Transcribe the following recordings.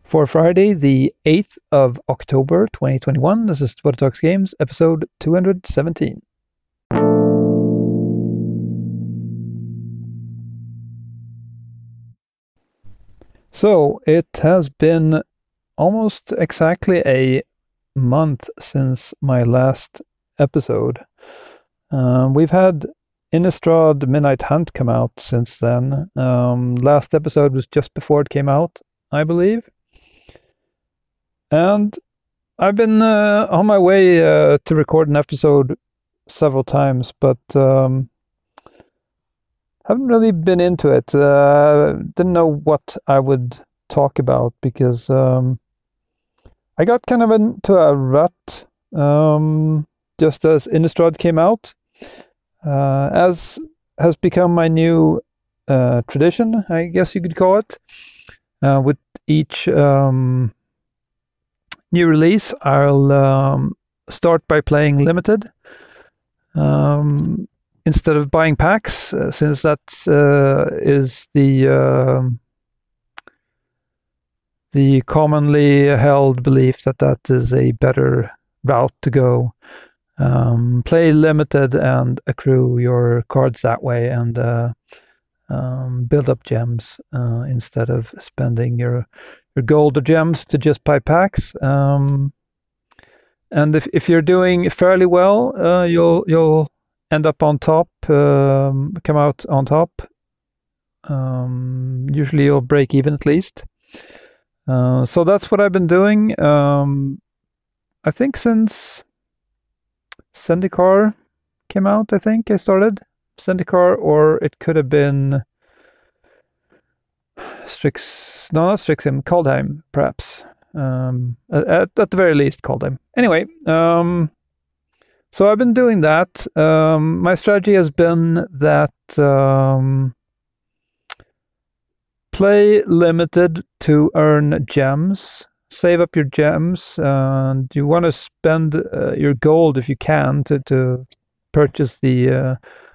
For Friday, the 8th of October 2021, this is What Talks Games, episode 217. So, it has been almost exactly a month since my last episode. We've had Innistrad Midnight Hunt come out since then. Last episode was just before it came out, I believe. And I've been on my way to record an episode several times, but haven't really been into it. Didn't know what I would talk about because I got kind of into a rut just as Innistrad came out, as has become my new tradition, I guess you could call it. With each new release, I'll start by playing limited instead of buying packs, since that is the commonly held belief that is a better route to go. Play limited and accrue your cards that way, and build up gems instead of spending your gold or gems to just buy packs. And if you're doing fairly well, you'll end up on top, come out on top. Usually you'll break even at least. So that's what I've been doing. I think since Zendikar came out, I think I started Zendikar, or it could have been not Strixhaven, Kaldheim, perhaps. At the very least, Kaldheim. Anyway, so I've been doing that. My strategy has been that play limited to earn gems, save up your gems, and you want to spend your gold if you can to purchase the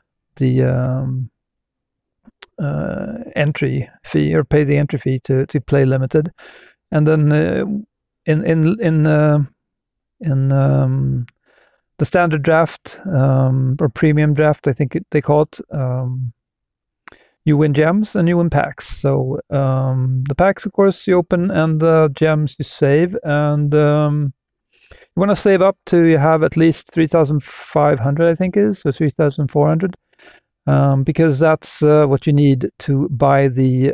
entry fee, or pay the entry fee to play limited. And then in the standard draft, or premium draft, I think they call it, you win gems and you win packs. So the packs, of course, you open, and the gems you save. And you want to save up to you have at least 3,500, I think it is, or 3,400, because that's what you need to buy the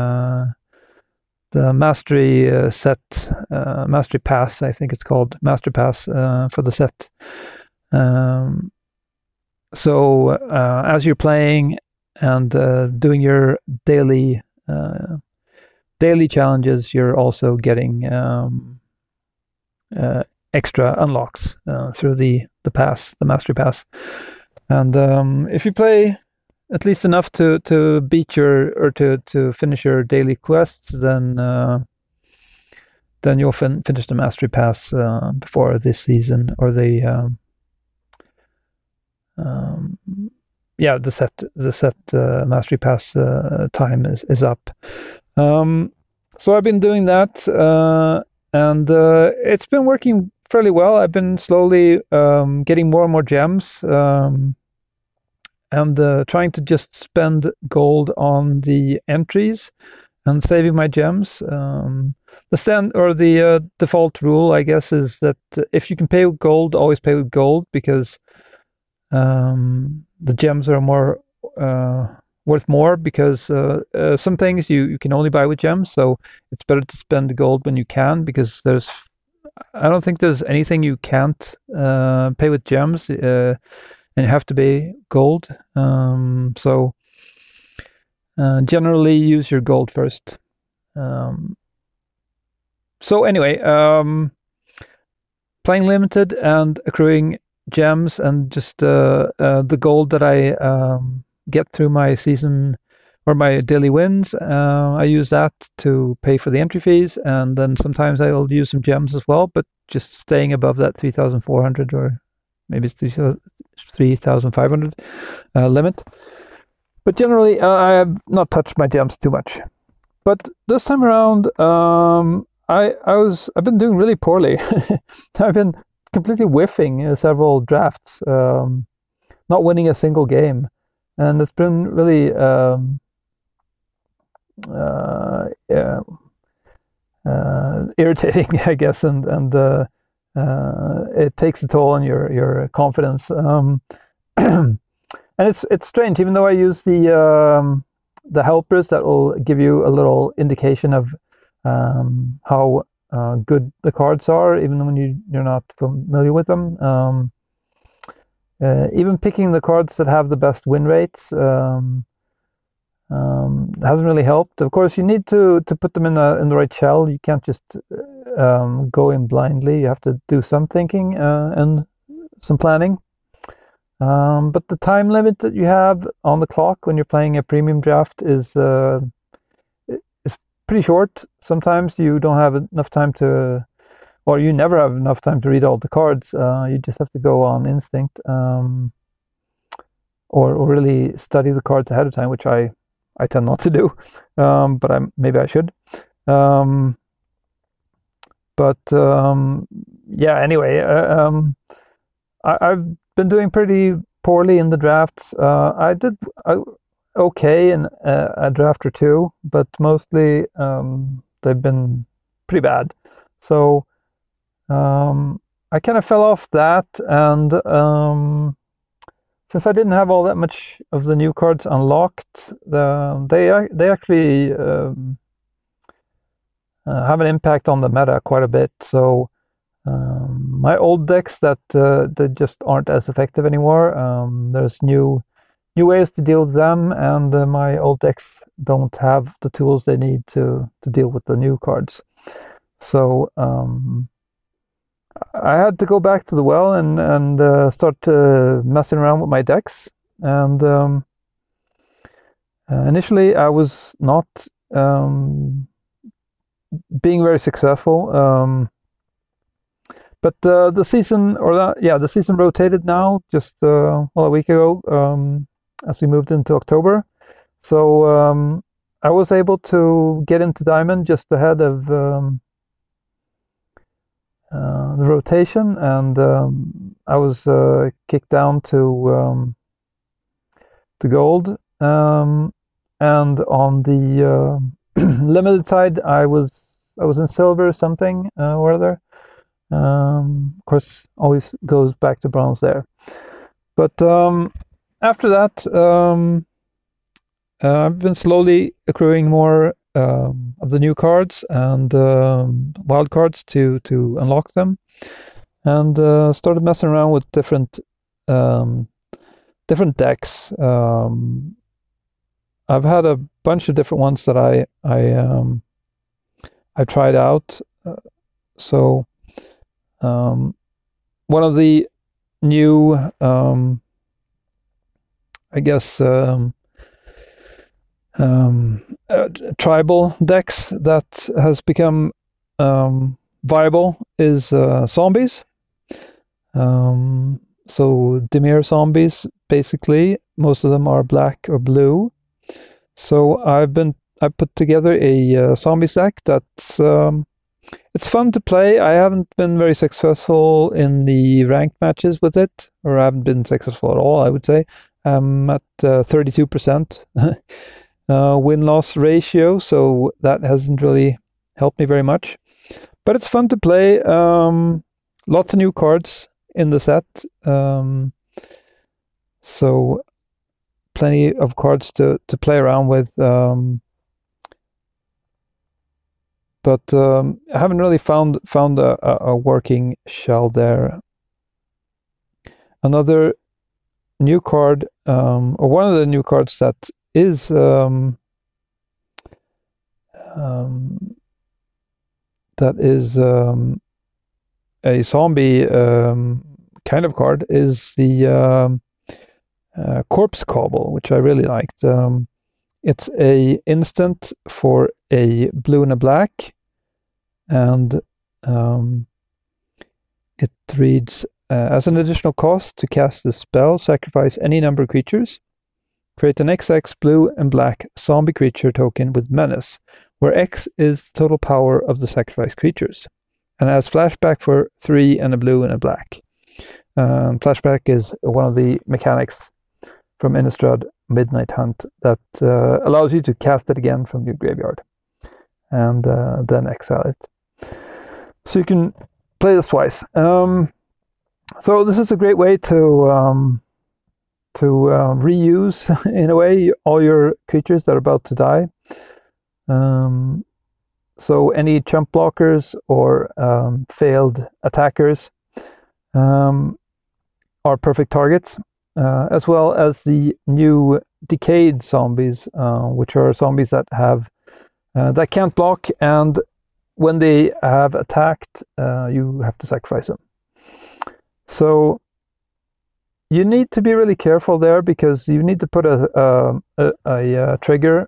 mastery set, mastery pass, I think it's called, master pass, for the set. So as you're playing and doing your daily challenges, you're also getting extra unlocks through the pass, the mastery pass. And if you play at least enough to beat or to finish your daily quests, then you'll finish the mastery pass before this season, or the set mastery pass time is up. So I've been doing that, and it's been working fairly well. I've been slowly getting more and more gems, and trying to just spend gold on the entries and saving my gems. The default rule, I guess, is that if you can pay with gold, always pay with gold, because the gems are more worth more, because some things you can only buy with gems, so it's better to spend the gold when you can, because I don't think there's anything you can't pay with gems, and you have to pay gold. So generally use your gold first. So anyway, playing limited and accruing gems, and just the gold that I get through my season or my daily wins, I use that to pay for the entry fees, and then sometimes I will use some gems as well, but just staying above that 3,400, or maybe it's 3,500 limit. But generally, I have not touched my gems too much. But this time around, I've been doing really poorly. I've been completely whiffing several drafts, not winning a single game, and it's been really yeah, irritating, I guess, and it takes a toll on your confidence. And it's strange, even though I use the helpers that will give you a little indication of how good the cards are, even when you're not familiar with them. Even picking the cards that have the best win rates hasn't really helped. Of course, you need to put them in the right shell. You can't just go in blindly. You have to do some thinking and some planning. But the time limit that you have on the clock when you're playing a premium draft is pretty short. Sometimes you don't have enough time to, or you never have enough time to read all the cards. You just have to go on instinct, or really study the cards ahead of time, which I tend not to do, but maybe I should. Yeah. Anyway, I've been doing pretty poorly in the drafts. I did okay in a draft or two, but mostly they've been pretty bad. So I kind of fell off that, and since I didn't have all that much of the new cards unlocked, they actually have an impact on the meta quite a bit. So my old decks that just aren't as effective anymore. There's new ways to deal with them, and my old decks don't have the tools they need to deal with the new cards. So I had to go back to the well and start messing around with my decks. And initially, I was not being very successful. But the season, the season rotated now just a week ago, as we moved into October. So I was able to get into Diamond just ahead of the rotation, and I was kicked down to Gold. And on the limited side, I was in Silver something or other. Of course, always goes back to Bronze there. But after that, I've been slowly accruing more of the new cards and wild cards to unlock them, and started messing around with different decks. I've had a bunch of different ones that I tried out. So one of the new, I guess, tribal decks that has become viable is zombies. So Dimir zombies, basically, most of them are black or blue. So I put together a zombies deck that's it's fun to play. I haven't been very successful in the ranked matches with it, or I haven't been successful at all, I would say. I'm at 32% win-loss ratio, so that hasn't really helped me very much. But it's fun to play. Lots of new cards in the set. So plenty of cards to play around with. But I haven't really found a working shell there. Another new card, or one of the new cards that is a zombie kind of card, is the Corpse Cobble, which I really liked. It's a instant for a blue and a black, and it reads, as an additional cost to cast the spell, sacrifice any number of creatures. Create an XX blue and black zombie creature token with menace. where X is the total power of the sacrificed creatures, and has flashback for 3 and a blue and a black. Flashback is one of the mechanics from Innistrad Midnight Hunt that allows you to cast it again from your graveyard and then exile it. So you can play this twice. So this is a great way to reuse, in a way, all your creatures that are about to die. So any chump blockers or failed attackers are perfect targets, as well as the new decayed zombies, which are zombies that have that can't block, and when they have attacked, you have to sacrifice them. So you need to be really careful there, because you need to put a trigger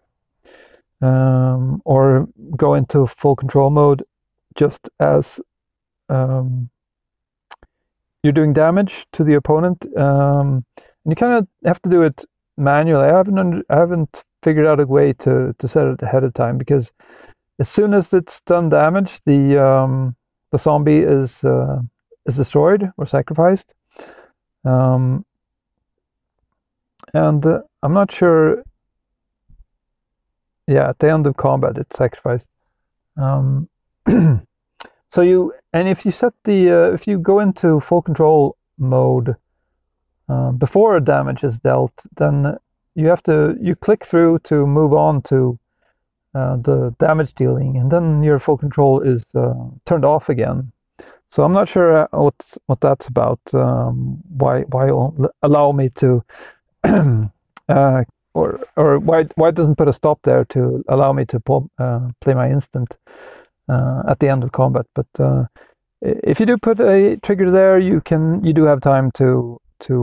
or go into full control mode just as you're doing damage to the opponent. And you kind of have to do it manually. I haven't figured out a way to set it ahead of time, because as soon as it's done damage, the zombie is destroyed or sacrificed. And I'm not sure. Yeah, at the end of combat, it's sacrificed. So if you set if you go into full control mode before damage is dealt, then you click through to move on to the damage dealing, and then your full control is turned off again. So I'm not sure what that's about. Why it won't allow me to, or why it doesn't put a stop there to allow me to play my instant at the end of combat. But if you do put a trigger there, you do have time to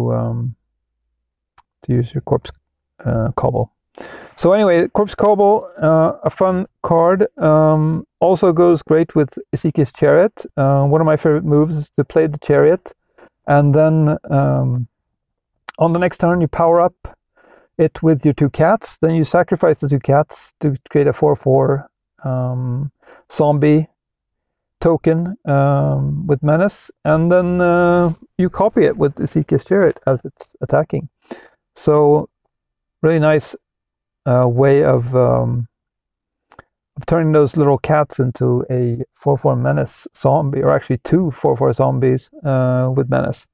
use your Corpse Cobble. So anyway, Corpse Cobble, a fun card. Also goes great with Esika's Chariot. One of my favorite moves is to play the Chariot, and then on the next turn you power up it with your 2 cats. Then you sacrifice the 2 cats to create a 4/4 zombie token with Menace, and then you copy it with Esika's Chariot as it's attacking. So really nice way of turning those little cats into a 4/4 Menace zombie, or actually 2 4/4 zombies with Menace.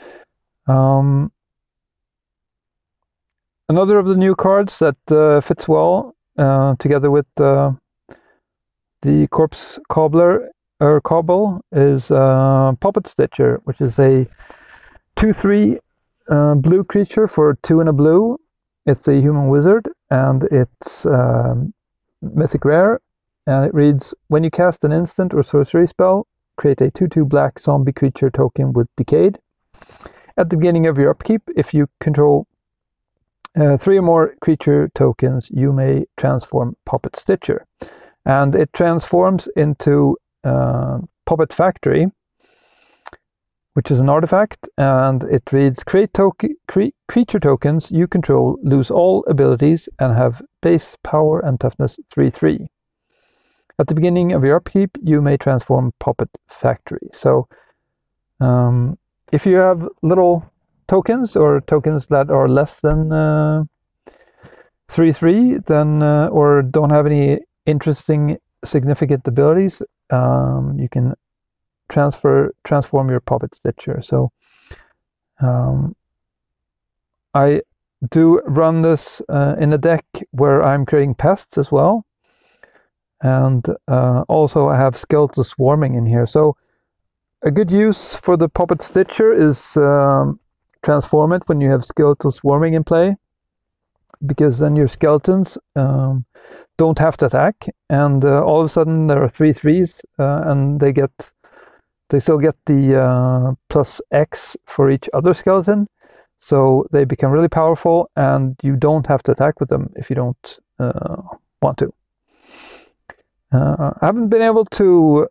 Another of the new cards that fits well together with the Corpse Cobbler or Cobble is Puppet Stitcher, which is a 2/3 blue creature for 2 and a blue. It's a human wizard, and it's mythic rare, and it reads: when you cast an instant or sorcery spell, create a 2/2 black zombie creature token with Decayed. At the beginning of your upkeep, if you control 3 or more creature tokens, you may transform Puppet Stitcher. And it transforms into Puppet Factory, which is an artifact, and it reads: create creature tokens you control lose all abilities and have base power and toughness 3/3. At the beginning of your upkeep, you may transform Puppet Factory. So if you have little tokens, or tokens that are less than 3/3, then or don't have any interesting significant abilities, you can transform your Puppet Stitcher. So I do run this in a deck where I'm creating pests as well, and also I have Skeletal Swarming in here. So a good use for the Puppet Stitcher is transform it when you have Skeletal Swarming in play, because then your skeletons don't have to attack, and all of a sudden there are 3/3s, and they still get the plus X for each other skeleton, so they become really powerful, and you don't have to attack with them if you don't want to. I haven't been able to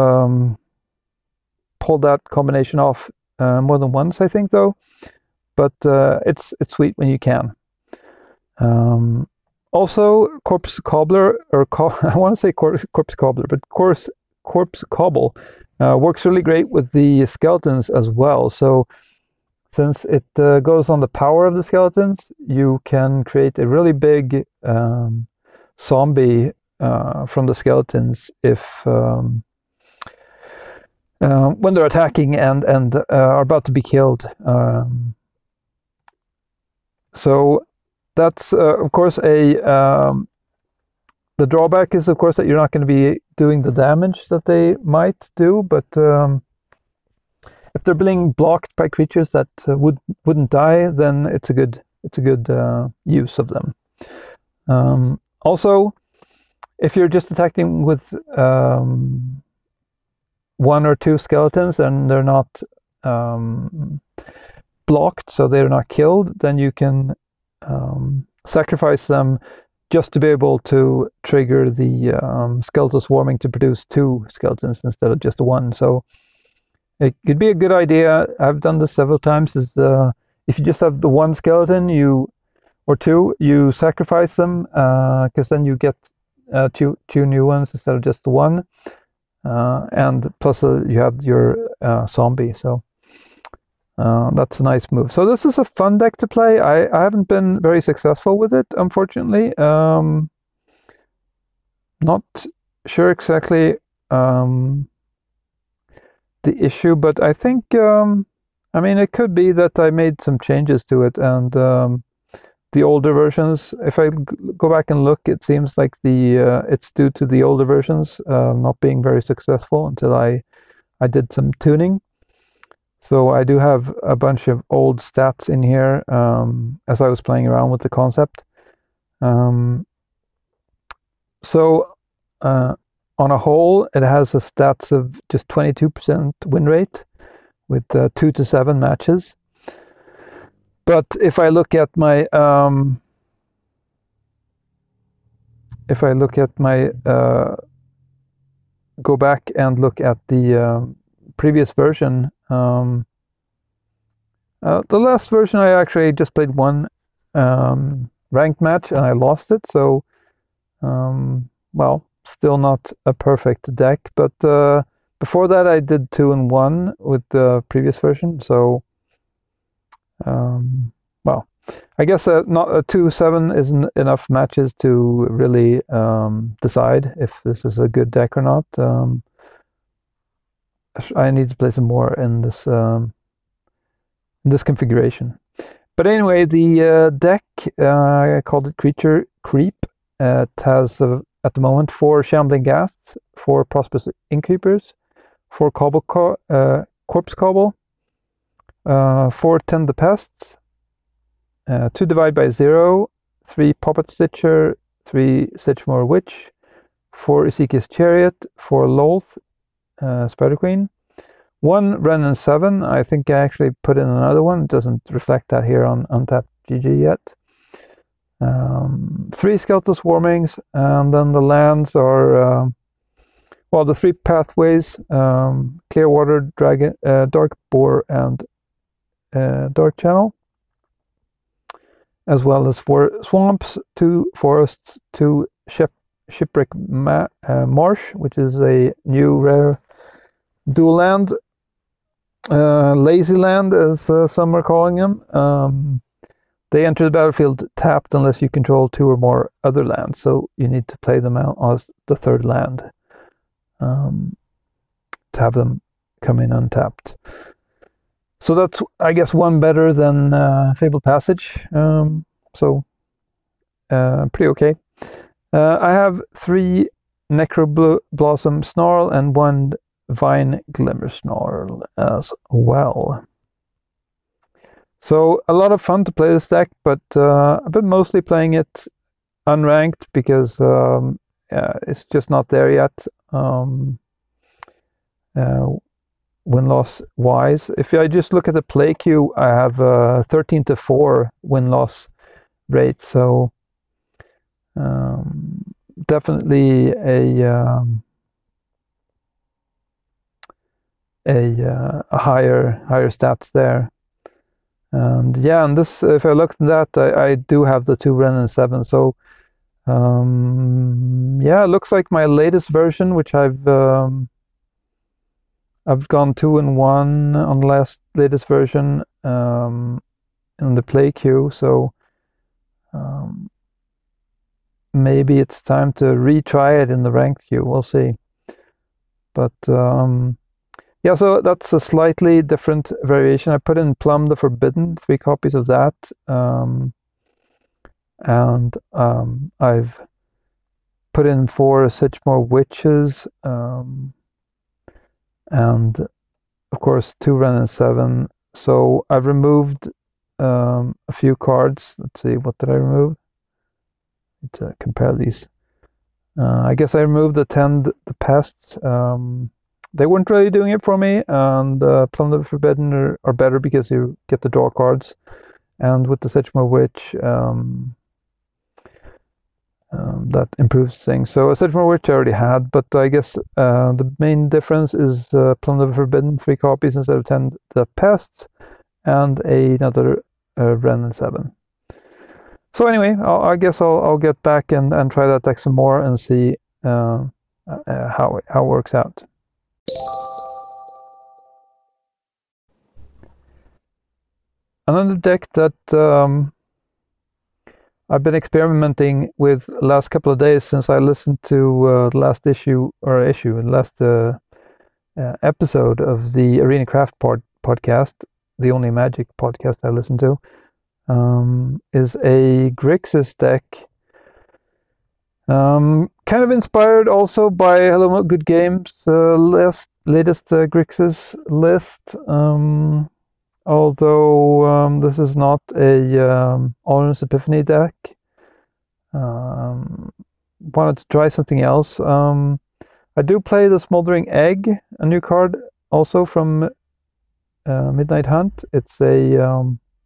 pull that combination off more than once, I think, though. But it's sweet when you can. Also, Corpse Cobbler, or I want to say Corpse Cobbler, but Corpse Cobble works really great with the skeletons as well. So since it goes on the power of the skeletons, you can create a really big zombie from the skeletons if when they're attacking and are about to be killed. So that's of course the drawback is of course that you're not going to be doing the damage that they might do, but if they're being blocked by creatures that wouldn't die, then it's a good use of them. Also, if you're just attacking with 1 or 2 skeletons and they're not blocked, so they're not killed, then you can sacrifice them just to be able to trigger the skeletal swarming to produce 2 skeletons instead of just 1. So it could be a good idea. I've done this several times. Is if you just have the 1 skeleton, or 2, you sacrifice them because then you get 2 new ones instead of just the 1, and plus you have your zombie. So that's a nice move. So this is a fun deck to play. I haven't been very successful with it, unfortunately. Not sure exactly the issue, but I think I mean, it could be that I made some changes to it, and the older versions, if I go back and look, it seems like it's due to the older versions not being very successful until I did some tuning. So I do have a bunch of old stats in here as I was playing around with the concept. So on a whole, it has a stats of just 22% win rate with 2 to 7 matches. But if I look at my go back and look at the previous version, the last version I actually just played 1 ranked match and I lost it. So well, still not a perfect deck, but before that I did 2-1 with the previous version. So well, I guess not a 2-7 isn't enough matches to really decide if this is a good deck or not. I need to play some more in this configuration. But anyway, the deck, I called it Creature Creep. It has at the moment 4 Shambling Ghasts, 4 Prosperous Innkeepers, 4 Corpse Cobble, 4 Tend the Pests, 2 Divide by Zero, 3 Puppet Stitcher, 3 Stitchmore Witch, 4 Ezekiel's Chariot, 4 Lolth, Spider Queen, 1 Wrenn and 7. I think I actually put in another one. It doesn't reflect that here on Untapped GG yet. 3 Skeletal Swarmings, and then the lands are well, the 3 pathways: Clearwater, Dragon, Dark Boar, and Dark Channel, as well as 4 swamps, 2 forests, 2 Shipwreck Marsh, which is a new rare dual land, lazy land as some are calling them. They enter the battlefield tapped unless you control 2 or more other lands, so you need to play them out as the 3rd land to have them come in untapped. So that's, I guess, 1 better than Fabled Passage. So pretty okay. I have 3 Necroblossom Snarl and 1 Vine Glimmer Snarl as well. So a lot of fun to play this deck, but I've been mostly playing it unranked because it's just not there yet. Win-loss wise, if I just look at the play queue, I have 13-4 win-loss rate. So definitely a higher stats there. And yeah, and this, if I look at that, I do have the 2 Wrenn and 7. So Yeah, it looks like my latest version, which I've gone 2-in-1 on the latest version in the play queue. So maybe it's time to retry it in the ranked queue. We'll see. But yeah, so that's a slightly different variation. I put in Plum the Forbidden, 3 copies of that. And I've put in 4 Sedgemoor Witches, and of course 2 Wrenn and 7. So I've removed a few cards. Let's see, what did I remove? Let's compare these. I guess I removed the Tend the Pests. They weren't really doing it for me, and Plum the Forbidden are better because you get the draw cards. And with the Sedgemoor Witch, that improves things. So a Sedgemoor Witch I already had, but I guess the main difference is Plum the Forbidden, 3 copies instead of Tend the Pests, and another Wrenn and 7. So anyway, I guess I'll get back and try that deck some more and see how it works out. Another deck that I've been experimenting with the last couple of days since I listened to the last episode of the Arena Craft podcast, the only Magic podcast I listen to, is a Grixis deck. Kind of inspired also by Hello Good Games' latest Grixis list. Although this is not a Alrund's Epiphany deck. Wanted to try something else. I do play the Smoldering Egg, a new card also from Midnight Hunt. It's a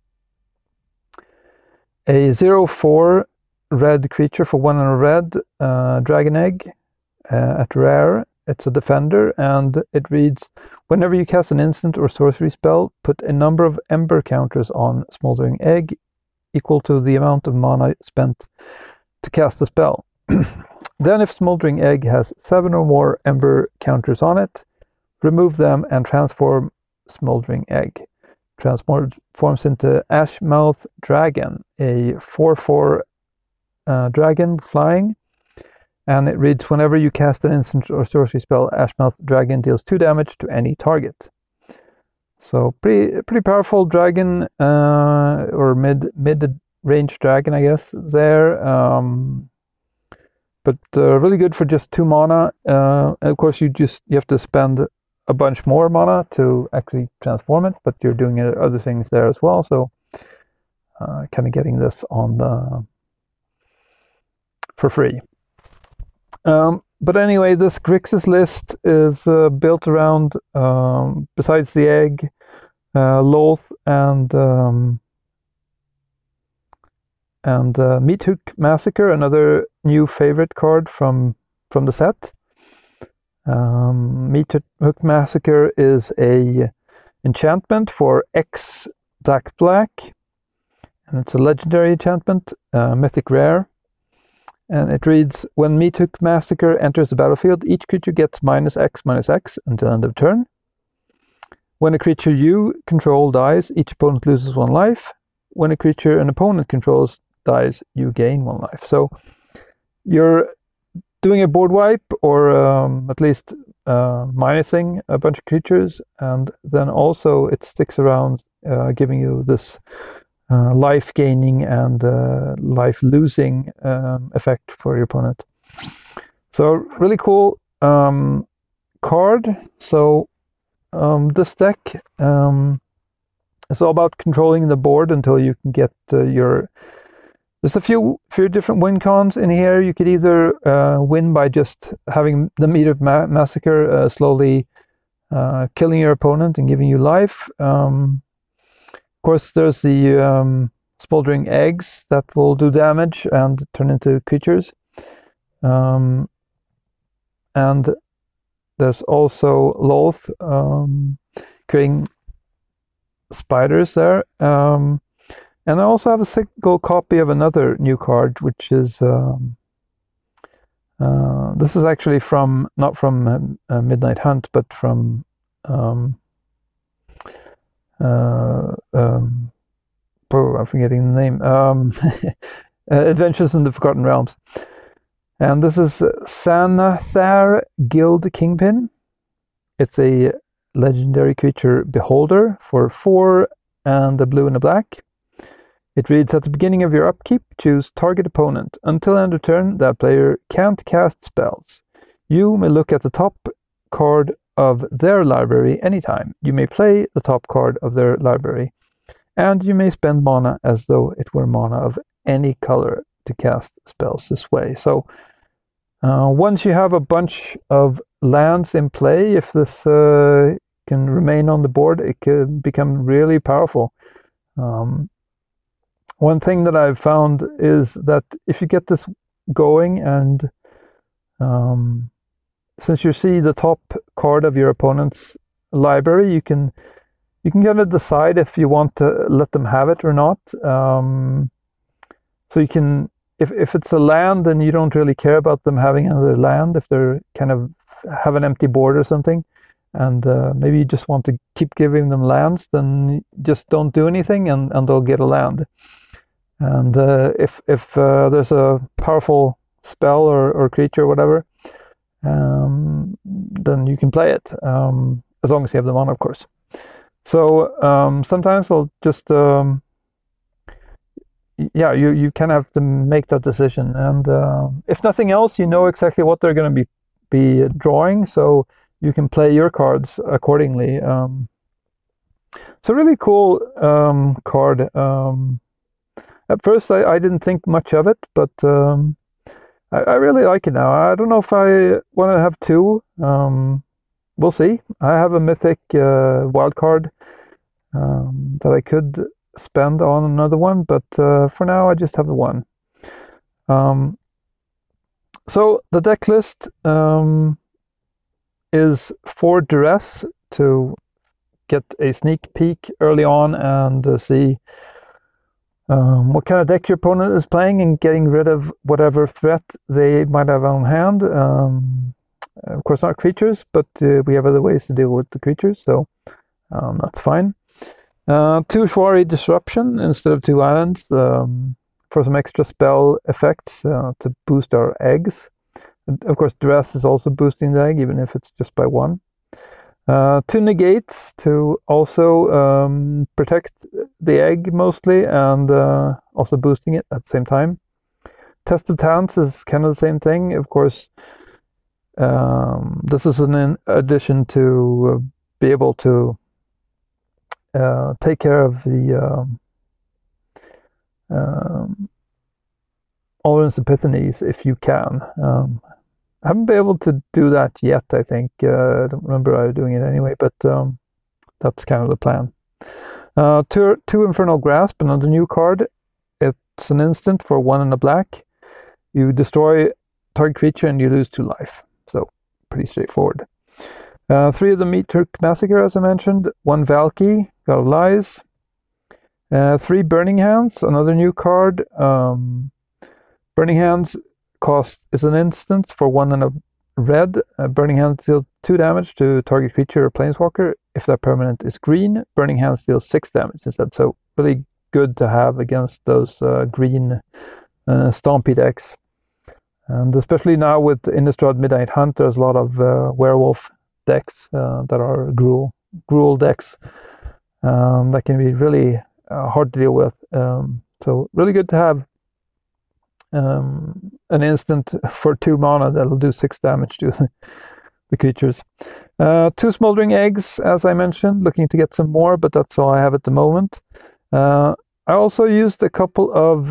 0/4 red creature for 1 and a red, Dragon Egg at rare. It's a defender, and it reads, whenever you cast an instant or sorcery spell, put a number of Ember counters on Smoldering Egg equal to the amount of mana spent to cast the spell. Then if Smoldering Egg has 7 or more Ember counters on it, remove them and transform Smoldering Egg. Transforms into Ashmouth Dragon, a 4/4 dragon flying. And it reads, whenever you cast an instant or sorcery spell, Ashmouth Dragon deals 2 damage to any target. So pretty powerful dragon, or mid-range dragon, I guess, there. But really good for just 2 mana. And of course, you have to spend a bunch more mana to actually transform it, but you're doing other things there as well. So kind of getting this on for free. But anyway, this Grixis list is built around, besides the egg, Loth and Meathook Massacre, another new favorite card from the set. Meathook Massacre is a enchantment for X black, and it's a legendary enchantment, mythic rare. And it reads, when Meathook Massacre enters the battlefield, each creature gets -X/-X until end of turn. When a creature you control dies, each opponent loses 1 life. When a creature an opponent controls dies, you gain 1 life. So you're doing a board wipe, or at least minusing a bunch of creatures, and then also it sticks around, giving you this life gaining and life losing effect for your opponent. So really cool card. So this deck is all about controlling the board until you can get there's a few different win cons in here. You could either win by just having the Meathook Massacre slowly killing your opponent and giving you life. Of course, there's the Smoldering Eggs that will do damage and turn into creatures. And there's also Loth, creating spiders there. And I also have a single copy of another new card, which is This is actually from, not from Midnight Hunt, but from I'm forgetting the name. Adventures in the Forgotten Realms. And this is Sanathar Guild Kingpin. It's a legendary creature beholder for 4 and a blue and a black. It reads, at the beginning of your upkeep, choose target opponent. Until end of turn, that player can't cast spells. You may look at the top card of their library anytime. You may play the top card of their library. And you may spend mana as though it were mana of any color to cast spells this way. So once you have a bunch of lands in play, if this can remain on the board, it can become really powerful. One thing that I've found is that if you get this going, and since you see the top card of your opponent's library, you can kind of decide if you want to let them have it or not. So you can, if it's a land, then you don't really care about them having another land. If they're kind of have an empty board or something, and maybe you just want to keep giving them lands, then just don't do anything, and they'll get a land. And if there's a powerful spell or creature or whatever, then you can play it, as long as you have them on, of course. So sometimes I'll just yeah, you kind of have to make that decision, and if nothing else, you know exactly what they're going to be drawing, so you can play your cards accordingly. It's a really cool card. At first, I didn't think much of it, but I really like it now. I don't know if I want to have 2. We'll see. I have a mythic wild card that I could spend on another one, but for now I just have the one. So the deck list is 4 Duress to get a sneak peek early on and see what kind of deck your opponent is playing, and getting rid of whatever threat they might have on hand. Of course, not creatures, but we have other ways to deal with the creatures, so that's fine. 2 Shwari Disruption instead of 2 islands for some extra spell effects to boost our eggs. And of course, Duress is also boosting the egg, even if it's just by 1. 2 Negates to also protect the egg mostly, and also boosting it at the same time. Test of Talents is kind of the same thing. Of course, this is an addition to be able to take care of the Alrund's Epiphanies if you can. I haven't been able to do that yet, I think. I don't remember doing it anyway, but that's kind of the plan. 2 Infernal Grasp, another new card. It's an instant for 1 and a black. You destroy target creature and you lose 2 life. So, pretty straightforward. 3 of the Meat Turk Massacre, as I mentioned. 1 Valky, God of Lies. 3 Burning Hands, another new card. Burning Hands cost is an instant for 1 and a red. Burning Hands deals 2 damage to target creature or planeswalker. If that permanent is green, Burning Hands deals 6 damage instead. So really good to have against those green stompy decks. And especially now with Innistrad Midnight Hunt, there's a lot of werewolf decks that are gruel decks that can be really hard to deal with. So really good to have an instant for 2 mana that'll do 6 damage to the creatures. 2 Smoldering Eggs, as I mentioned, looking to get some more, but that's all I have at the moment. I also used a couple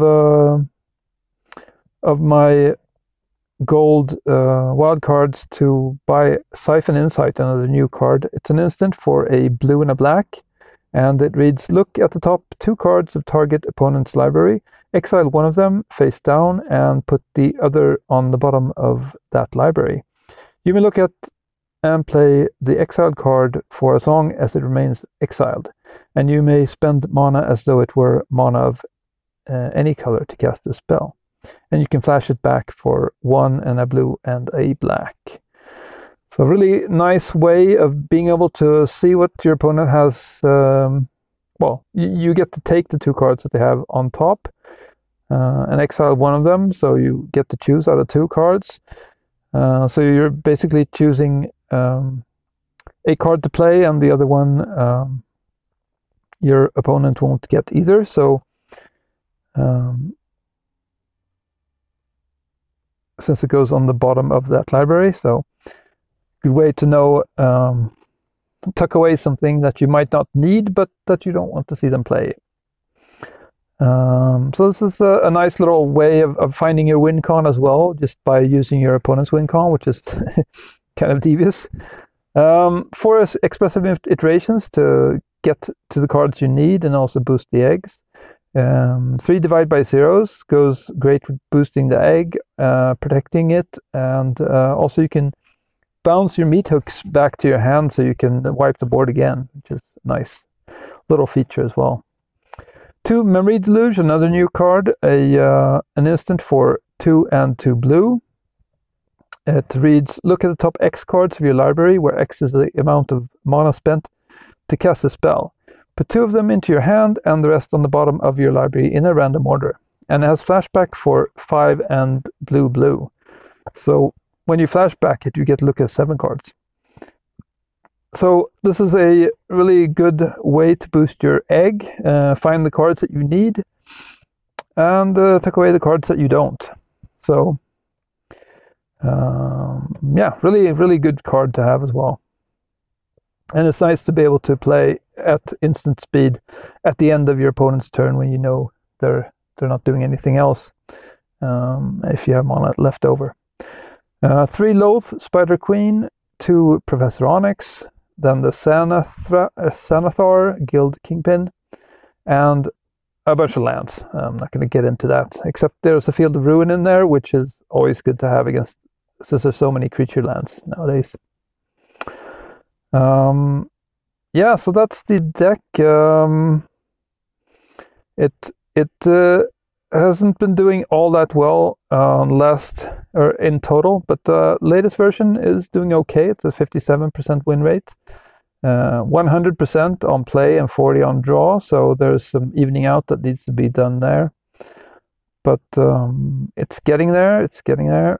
of my gold wild cards to buy Siphon Insight, another new card. It's an instant for a blue and a black, and it reads, look at the top 2 cards of target opponent's library, exile 1 of them face down, and put the other on the bottom of that library. You may look at and play the exiled card for as long as it remains exiled, and you may spend mana as though it were mana of any color to cast the spell. and you can flash it back for 1 and a blue and a black. So a really nice way of being able to see what your opponent has. Well, you get to take the 2 cards that they have on top and exile one of them, so you get to choose out of 2 cards. So you're basically choosing a card to play, and the other one your opponent won't get either. So since it goes on the bottom of that library, so good way to know, tuck away something that you might not need, but that you don't want to see them play. So this is a nice little way of finding your win con as well, just by using your opponent's win con, which is kind of devious. 4 expressive iterations to get to the cards you need and also boost the eggs. 3 divide by zeros goes great with boosting the egg, protecting it, and also you can bounce your meat hooks back to your hand so you can wipe the board again, which is a nice little feature as well. 2 Memory Deluge, another new card, an instant for 2 and 2 blue. It reads, look at the top X cards of your library, where X is the amount of mana spent to cast a spell. Put 2 of them into your hand and the rest on the bottom of your library in a random order. And it has flashback for 5 and blue. So when you flashback it, you get to look at 7 cards. So this is a really good way to boost your egg, find the cards that you need, and take away the cards that you don't. So yeah, really good card to have as well. And it's nice to be able to play at instant speed at the end of your opponent's turn when you know they're not doing anything else, if you have mana left over. 3 Loath Spider Queen, 2 Professor Onyx, then the Xanathar Guild Kingpin, and a bunch of lands. I'm not going to get into that, except there's a Field of Ruin in there, which is always good to have against, since there's so many creature lands nowadays. Yeah, so that's the deck. It hasn't been doing all that well in total, but the latest version is doing okay. It's a 57% win rate, 100% on play and 40 on draw. So there's some evening out that needs to be done there, but it's getting there. It's getting there.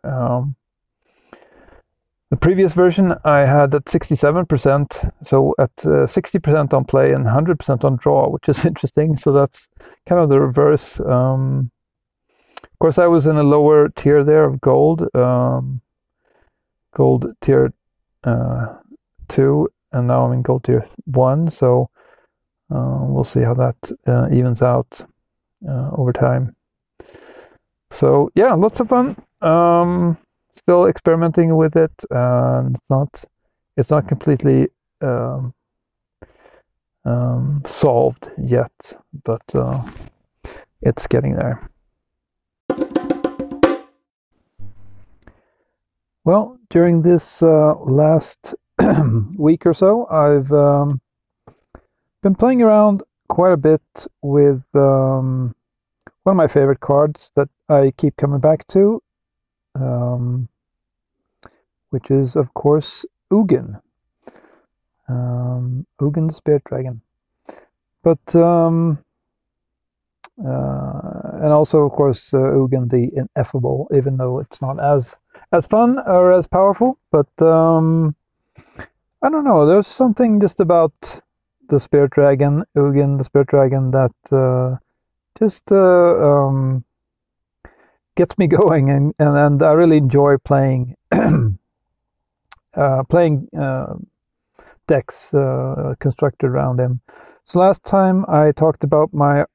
The previous version I had at 67%, so at 60% on play and 100% on draw, which is interesting. So that's kind of the reverse. Of course, I was in a lower tier there of gold, gold tier 2, and now I'm in gold tier 1. So we'll see how that evens out over time. So yeah, lots of fun. Still experimenting with it, and it's not completely solved yet, but it's getting there. Well, during this last week or so, I've been playing around quite a bit with one of my favorite cards that I keep coming back to, which is, of course, Ugin. Ugin the Spirit Dragon. But, and also, of course, Ugin the Ineffable, even though it's not as fun or as powerful. But, I don't know, there's something just about the Spirit Dragon, Ugin the Spirit Dragon, that just gets me going, and I really enjoy playing playing decks constructed around him. So last time I talked about my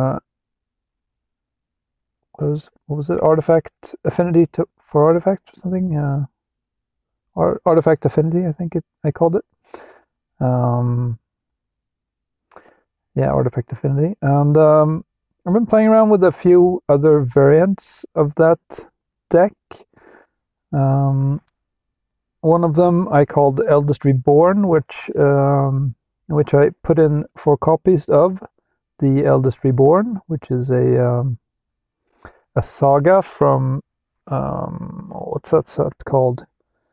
what was it, artifact affinity for artifacts or something, artifact affinity, I think I called it. Yeah, artifact affinity. And I've been playing around with a few other variants of that deck. One of them I called Eldest Reborn, which I put in 4 copies of the Eldest Reborn, which is a a saga from what's that set called?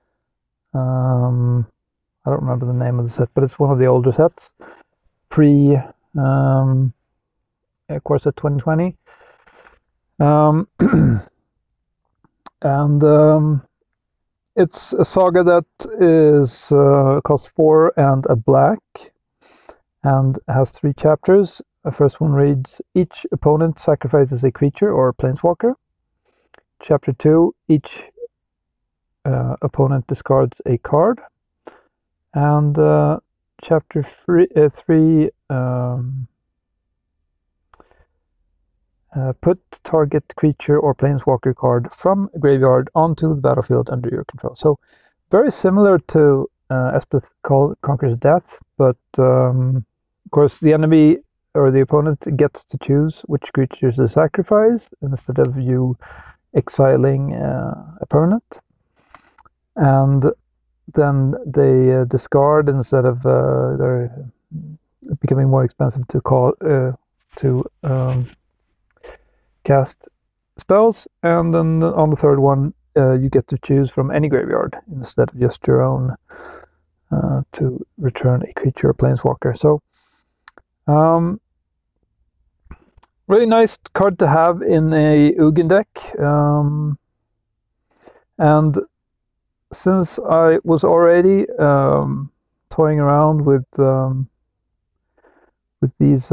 I don't remember the name of the set, but it's one of the older sets. Pre Core Set 2020. And it's a saga that is costs 4 and a black, and has 3 chapters. The first one reads: each opponent sacrifices a creature or a planeswalker. Chapter 2: each opponent discards a card. And chapter 3, put target creature or planeswalker card from a graveyard onto the battlefield under your control. So very similar to Elspeth Conquers Death, but of course the enemy or the opponent gets to choose which creatures to sacrifice instead of you exiling a permanent. And then they discard instead of they're becoming more expensive to cast spells. And then on the third one, you get to choose from any graveyard instead of just your own to return a creature or planeswalker. So really nice card to have in a Ugin deck. And since I was already toying around with these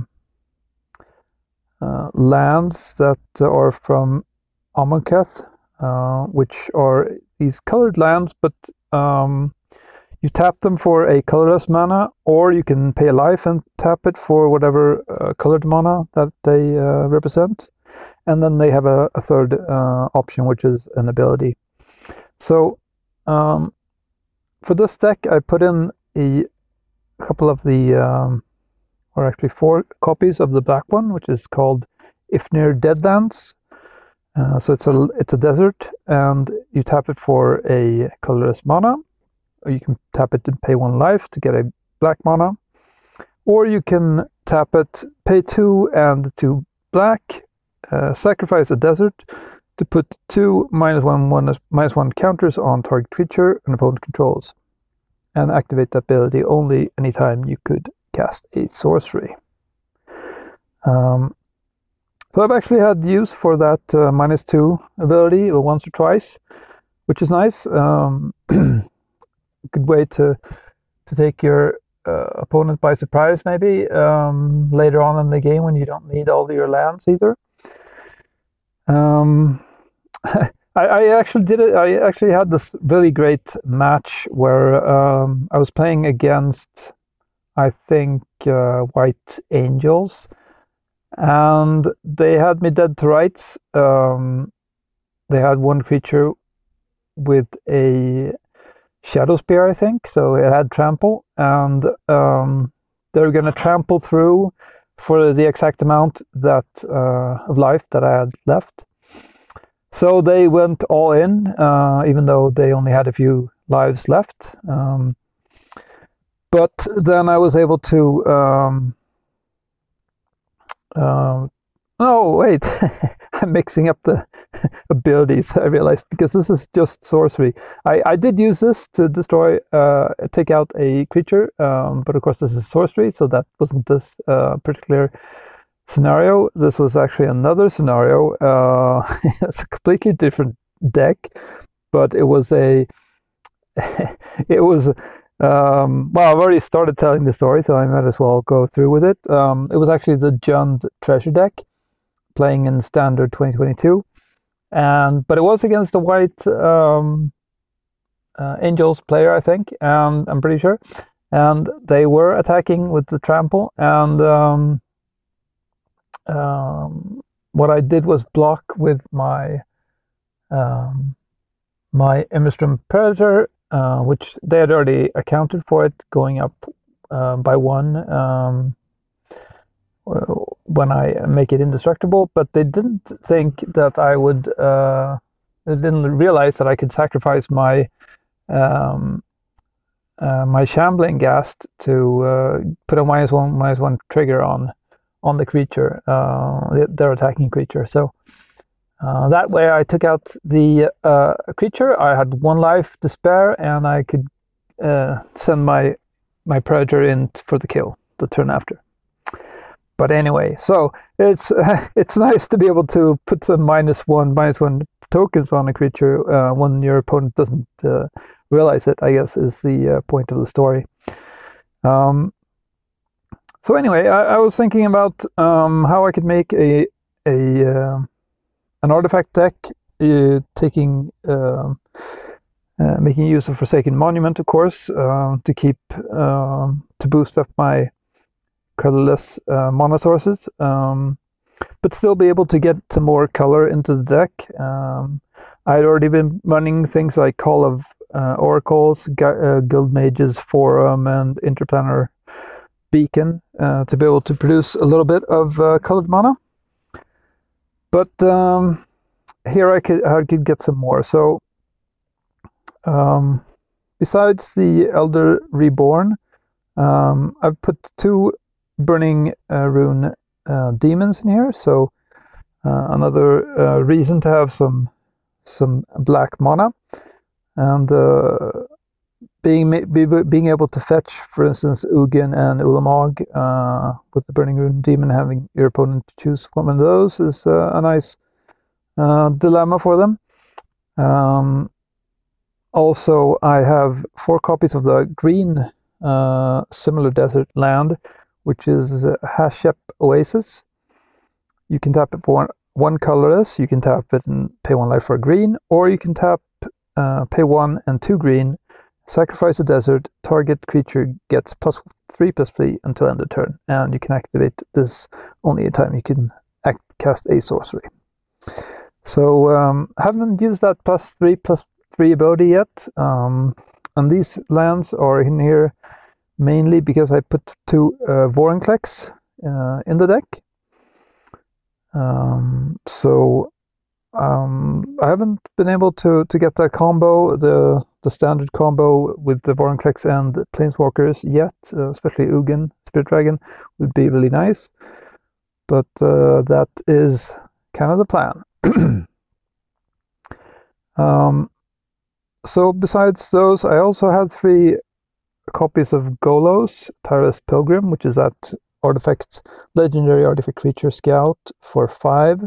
lands that are from Amonkhet, which are these colored lands, but you tap them for a colorless mana, or you can pay a life and tap it for whatever colored mana that they represent. And then they have a third option, which is an ability. So for this deck, I put in a couple of the, or actually 4 copies of the black one, which is called Ifnir Deadlands. So it's a desert, and you tap it for a colorless mana, or you can tap it and pay 1 life to get a black mana, or you can tap it, pay 2 and 2 black, sacrifice a desert to put 2 -1/-1 counters on target creature an opponent controls, and activate the ability only anytime you could cast a sorcery. So I've actually had use for that -2 ability once or twice, which is nice. Good way to take your opponent by surprise, maybe later on in the game when you don't need all of your lands either. I actually did it. I actually had this really great match where I was playing against, I think, White Angels, and they had me dead to rights. They had 1 creature with a Shadow Spear, I think, so it had trample, and they were going to trample through for the exact amount that of life that I had left. So they went all in, even though they only had a few lives left. But then I was able to... oh, wait. I'm mixing up the abilities, I realized, because this is just sorcery. I did use this to destroy, take out a creature, but of course this is sorcery, so that wasn't this particular scenario. This was actually another scenario. It's a completely different deck, but it was a it was well, I've already started telling the story, so I might as well go through with it. It was actually the Jund Treasure deck, playing in Standard 2022, but it was against the White Angels player, I think, and I'm pretty sure, and they were attacking with the trample, and what I did was block with my my Emberstrom Predator, which they had already accounted for it going up by 1 when I make it indestructible, but they didn't think that I would, they didn't realize that I could sacrifice my my Shambling Ghast to put a -1/-1 trigger on the creature, their attacking creature. So That way I took out the creature. I had 1 life to spare, and I could send my predator in for the kill the turn after. But anyway, so it's it's nice to be able to put some -1 tokens on a creature when your opponent doesn't realize it, I guess, is the point of the story. So anyway, I was thinking about how I could make an artifact deck making use of Forsaken Monument, of course, to boost up my colorless mana sources, but still be able to get some more color into the deck. I'd already been running things like Call of Oracles, Guild Mages Forum, and Interplanar Beacon to be able to produce a little bit of colored mana. But here I could get some more. So besides the Elder Reborn, I've put 2 Burning Rune demons in here. So another reason to have some black mana, and being able to fetch, for instance, Ugin and Ulamog with the Burning Rune demon, having your opponent choose one of those is a nice dilemma for them. Also, I have 4 copies of the green similar desert land, which is Hashep Oasis. You can tap it for 1 colorless, you can tap it and pay 1 life for a green, or you can tap, pay 1 and 2 green, sacrifice a desert, target creature gets +3/+3 until end of turn, and you can activate this only a time you can cast a sorcery. So haven't used that +3/+3 ability yet, and these lands are in here mainly because I put 2 Vorinclex in the deck. I haven't been able to get that combo, the standard combo with the Vorinclex and the Planeswalkers yet, especially Ugin, Spirit Dragon, would be really nice. But that is kind of the plan. So besides those, I also had 3 copies of Golos, Tireless Pilgrim, which is that legendary artifact creature scout for 5.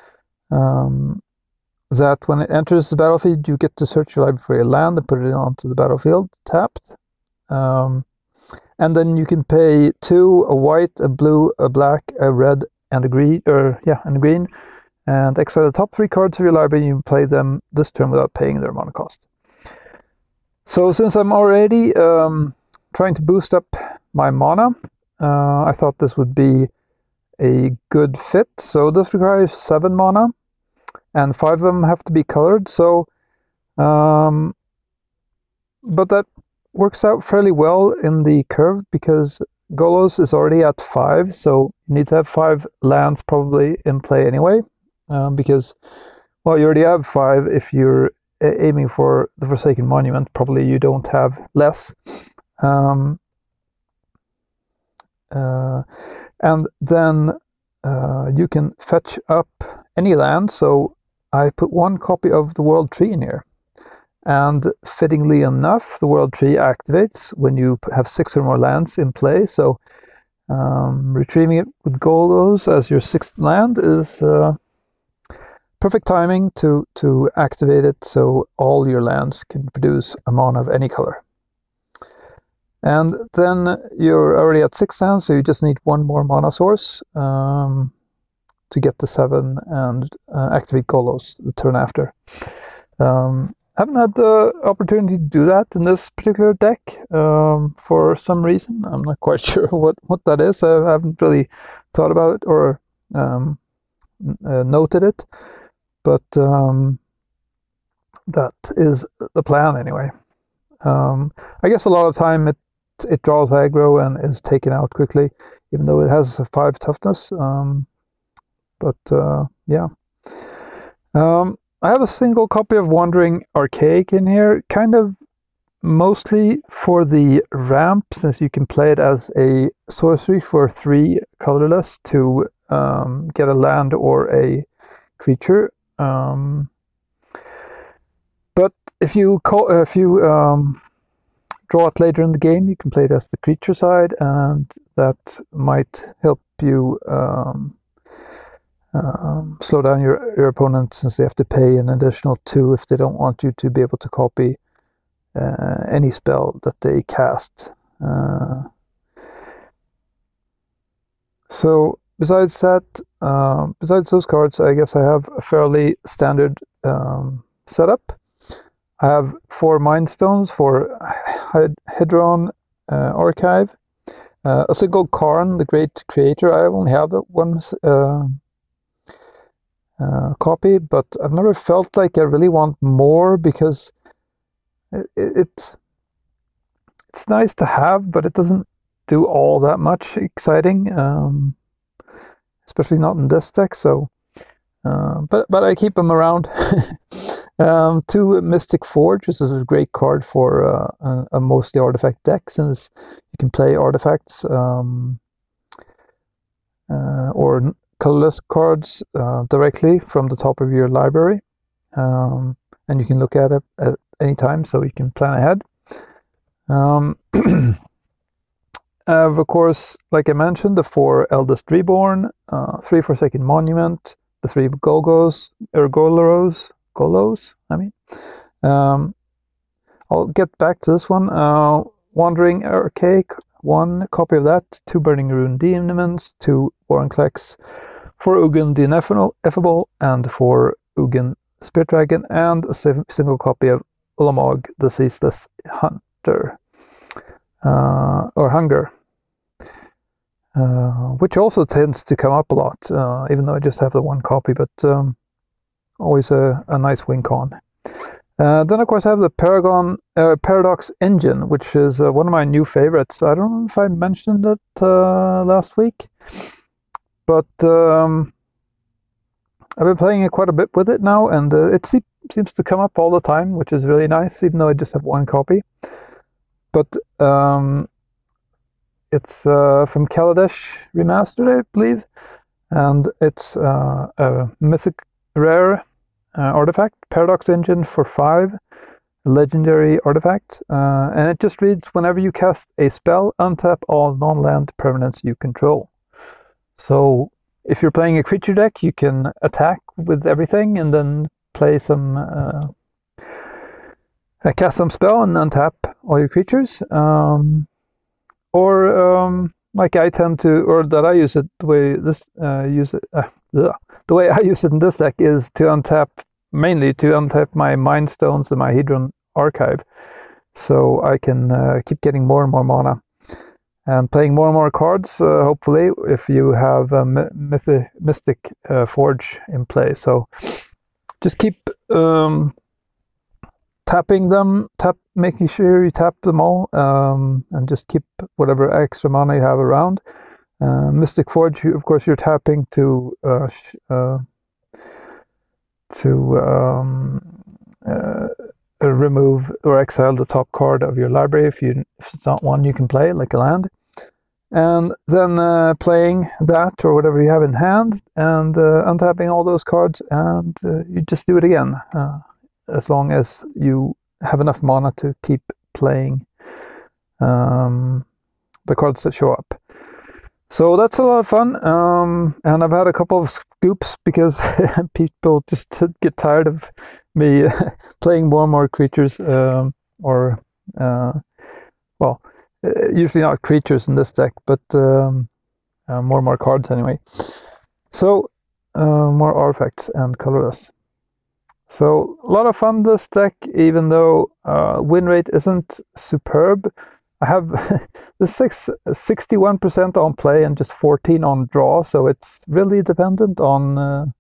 That when it enters the battlefield, you get to search your library for a land and put it onto the battlefield tapped. And then you can pay 2, a white, a blue, a black, a red, and a green, and exile the top 3 cards of your library. You can play them this turn without paying their mana cost. So since I'm already trying to boost up my mana, I thought this would be a good fit. So this requires 7 mana, and 5 of them have to be colored. So, but that works out fairly well in the curve because Golos is already at 5, so you need to have 5 lands probably in play anyway, because, well, you already have 5 if you're aiming for the Forsaken Monument. Probably you don't have less. And then you can fetch up any land. So I put 1 copy of the World Tree in here. And fittingly enough, the World Tree activates when you have 6 or more lands in play. So retrieving it with Golos as your 6th land is perfect timing to activate it, so all your lands can produce a mana of any color. And then you're already at 6 lands, so you just need 1 more mana source to get to 7 and activate Golos the turn after. Haven't had the opportunity to do that in this particular deck for some reason. I'm not quite sure what that is. I haven't really thought about it or noted it, but that is the plan anyway. I guess a lot of time it draws aggro and is taken out quickly, even though it has a 5 toughness. Yeah. I have a single copy of Wandering Archaic in here, kind of mostly for the ramp, since you can play it as a sorcery for 3 colorless to get a land or a creature But if you draw it later in the game, you can play it as the creature side, and that might help you slow down your opponent, since they have to pay an additional 2 if they don't want you to be able to copy any spell that they cast. So besides that, besides those cards, I guess I have a fairly standard setup. I have 4 Mind Stones for Hedron Archive, a single Karn, the Great Creator. I only have that one copy, but I've never felt like I really want more, because it's nice to have, but it doesn't do all that much exciting, especially not in this deck. So, but I keep them around. 2 Mystic Forge. This is a great card for a mostly artifact deck, since you can play artifacts or colorless cards directly from the top of your library, and you can look at it at any time, so you can plan ahead. Of course, like I mentioned, the 4 Eldest Reborn, 3 Forsaken Monument, the 3 Golgos, or Golos, I mean. I'll get back to this one. Wandering Archaic, 1 copy of that, 2 Burning Rune Demons, 2 Vorinclex, 4 Ugin the Ineffable, and 4 Ugin Spirit Dragon, and a single copy of Ulamog the Ceaseless Hunter, or Hunger, which also tends to come up a lot, even though I just have the 1 copy, but always a nice win con. Then of course I have the Paradox Engine, which is one of my new favorites. I don't know if I mentioned it last week, but I've been playing it quite a bit with it now, and it seems to come up all the time, which is really nice, even though I just have 1 copy. But it's from Kaladesh Remastered, I believe, and it's a mythic rare artifact, Paradox Engine for 5, legendary artifact, and it just reads: whenever you cast a spell, untap all non-land permanents you control. So if you're playing a creature deck, you can attack with everything and then play some cast some spell and untap all your creatures, or like I tend to, or that I use it, the way this the way I use it in this deck is to mainly untap my Mind Stones and my Hedron Archive, so I can keep getting more and more mana and playing more and more cards, hopefully, if you have a Mystic Forge in play. So just keep tapping them, making sure you tap them all, and just keep whatever extra mana you have around. Mystic Forge, of course, you're tapping to remove or exile the top card of your library if it's not one you can play, like a land, and then playing that or whatever you have in hand, and untapping all those cards, and you just do it again, as long as you have enough mana to keep playing the cards that show up. So that's a lot of fun, and I've had a couple of scoops because people just get tired of me playing more and more creatures, usually not creatures in this deck, but more and more cards anyway. So more artifacts and colorless. So a lot of fun this deck, even though win rate isn't superb. I have the 61% on play and just 14 on draw, so it's really dependent on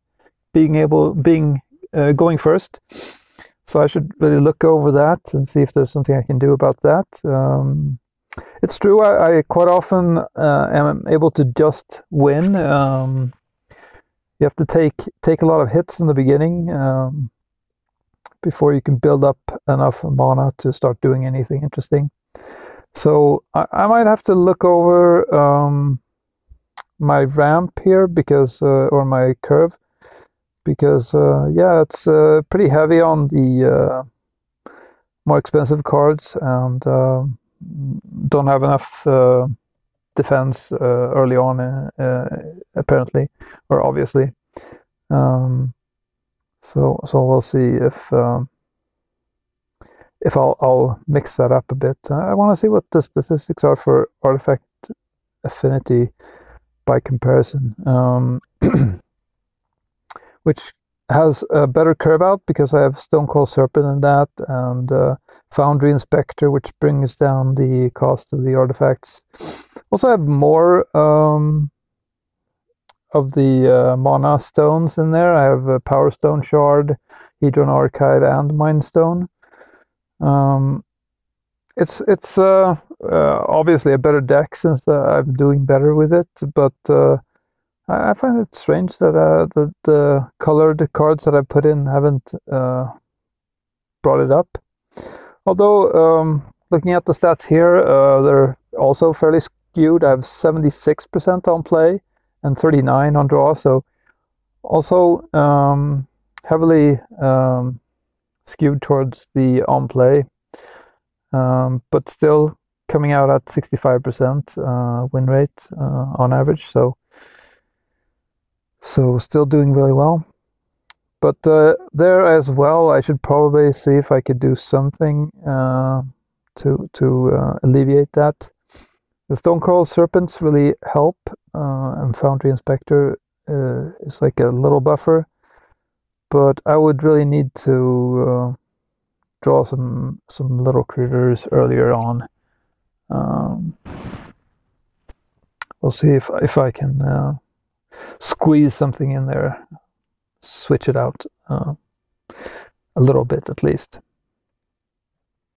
going first. So I should really look over that and see if there's something I can do about that. It's true, I quite often am able to just win. You have to take a lot of hits in the beginning before you can build up enough mana to start doing anything interesting. So I might have to look over my ramp here, because or my curve, because yeah, it's pretty heavy on the more expensive cards, and don't have enough defense early on, apparently, or obviously. So we'll see if I'll mix that up a bit. I want to see what the statistics are for artifact affinity by comparison, which has a better curve out because I have Stonecoil Serpent in that, and Foundry Inspector, which brings down the cost of the artifacts. Also have more of the mana stones in there. I have a Power Stone Shard, Hedron Archive, and Mind Stone. It's obviously a better deck since I'm doing better with it, but I find it strange that the colored cards that I put in haven't brought it up. Although looking at the stats here, they're also fairly skewed. I have 76% on play and 39 on draw, so also heavily skewed towards the on play, but still coming out at 65% win rate on average, so still doing really well. But there as well, I should probably see if I could do something to alleviate that. The Stonecoil Serpents really help, and Foundry Inspector is like a little buffer, but I would really need to draw some little critters earlier on. We'll see if I can squeeze something in there, switch it out a little bit at least.